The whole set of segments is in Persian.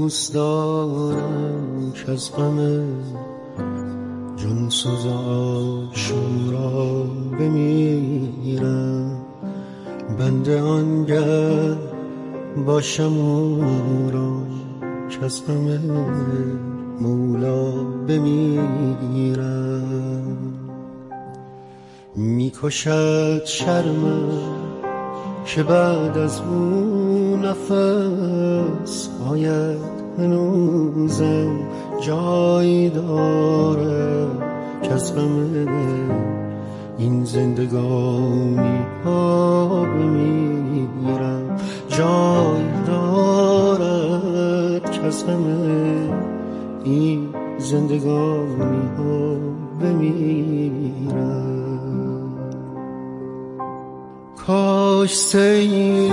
دوست دارم که از غم جان سوز آشورا بمیرم، بنده آنگه باشم او را که از غم مولا بمیرم. میکشد شرمم که بعد از اون نفس آید هنوزم جایی داره که از غم این زندگانی ها بمیرم، جایی دارد که از غم این زندگانی ها بمیرم. کاش سیلی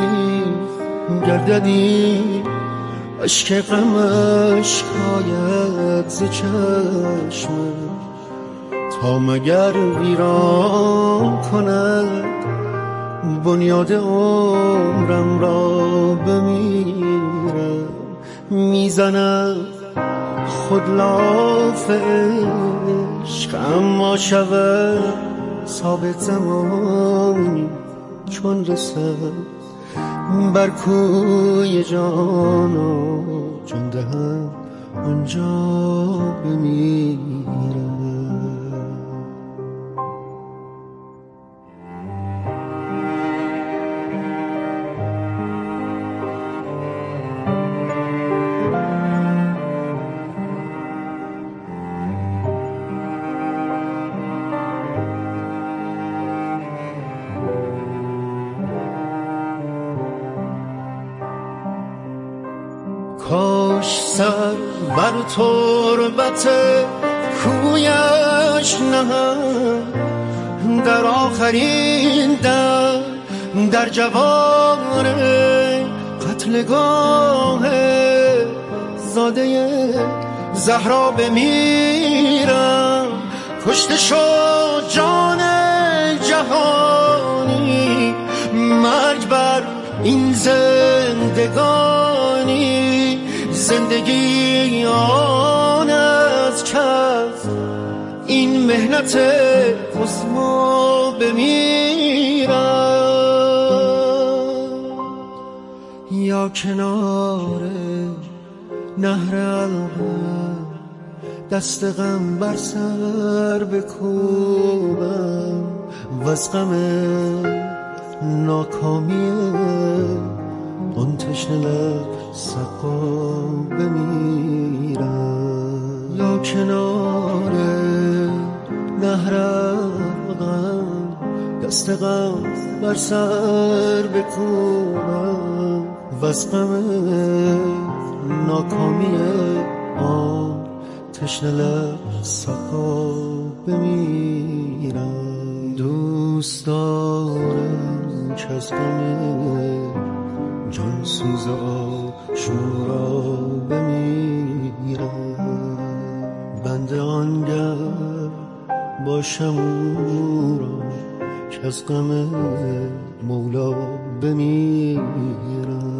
گرددی اشک غمش کاید ز چشمم، تا مگر ویران کند بنیاد عمرم را بمیرم. میزند خود لاف عشق اما شود ثابت زمانی چون رسد بر کوی جان و جان دهم آنجا بمیرم. کاش سر بر تربت کویش نهم در آخرین در جوار قتلگاه زاده زهرا بمیرم. کشته شد جان جهانی، مرگ بر این زندگانی، زندگی آن از کس این مهنت کسما بمیرم. یا کنار نهر القم دست غم بر سر بکوبم، وز غم ناکامی آن تشنه لب سقا بمیرم. یا کنار نهر غم دست غم بر سر بکوبم، وز غم ناکامی آن تشنه لب سقا بمیرم. دوست دارم که از غم جان سوز آشورا بمیرم، بنده آنگه باشم او را که از غم مولا بمیرم.